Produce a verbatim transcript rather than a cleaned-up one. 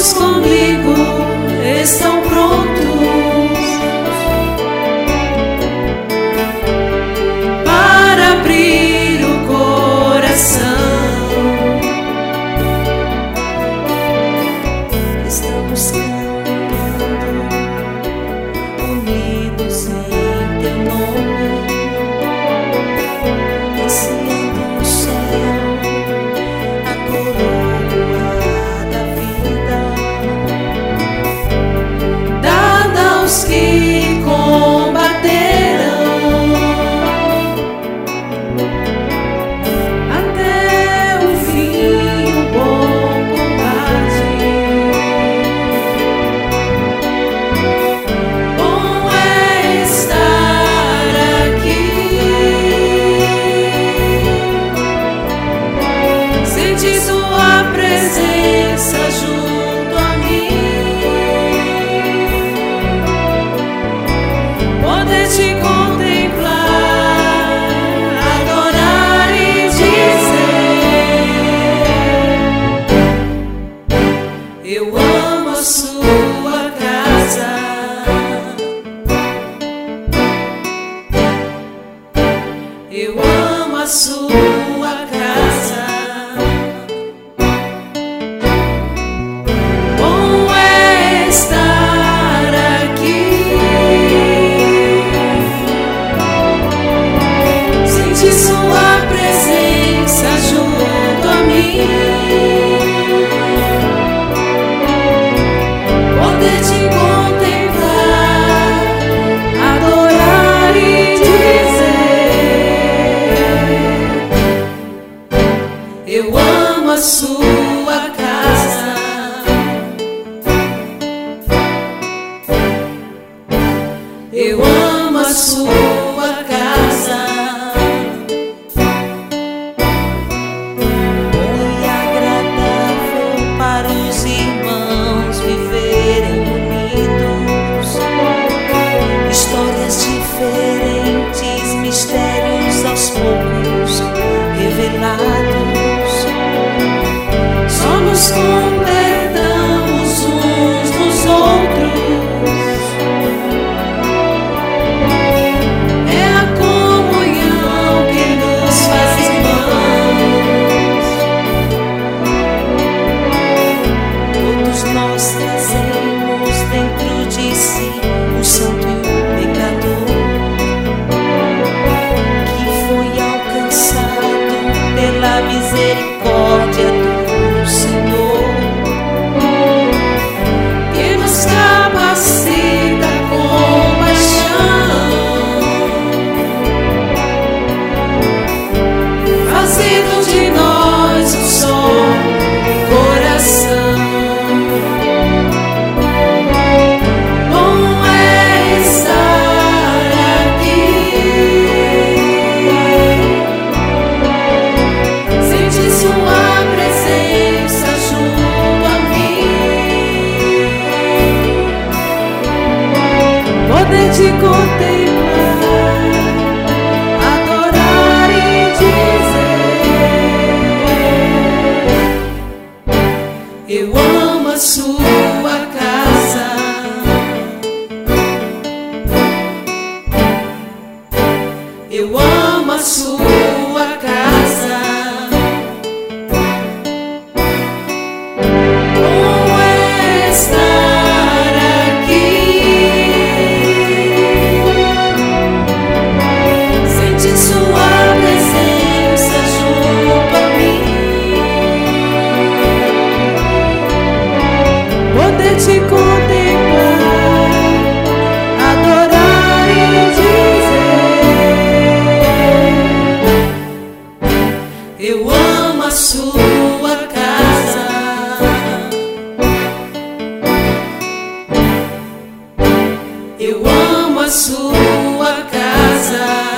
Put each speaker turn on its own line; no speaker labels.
Todos comigo estão prontos para abrir o coração. Estamos cantando unidos em teu nome, ansiando o céu, a coroa da vida, dada aos que combateram até o fim, o bom combate. Bom é estar aqui, sentir sua presença junto a mim, poder te contemplar, adorar e dizer: eu amo a sua casa, eu amo a sua casa. Bom é estar aqui, sentir sua presença junto a mim, poder te contemplar, adorar e dizer: eu amo a sua casa, eu amo a sua casa. Bom e agradável para os irmãos viverem unidos, histórias diferentes, mistérios aos poucos revelados. Só nos completamos uns nos outros, é a comunhão que nos faz irmãos. Todos nós trazemos dentro de si o santo e o pecador, que foi alcançado pela misericórdia do Senhor, que nos capacita com paixão, fazendo de nós um só coração. Bom é estar aqui, sentir sua presença junto a mim, poder te contemplar, adorar e dizer: eu amo a sua casa, eu amo a sua casa. Bom é estar aqui, sentir sua presença junto a mim, poder te contemplar, adorar e dizer: eu amo a sua casa, eu amo a sua casa.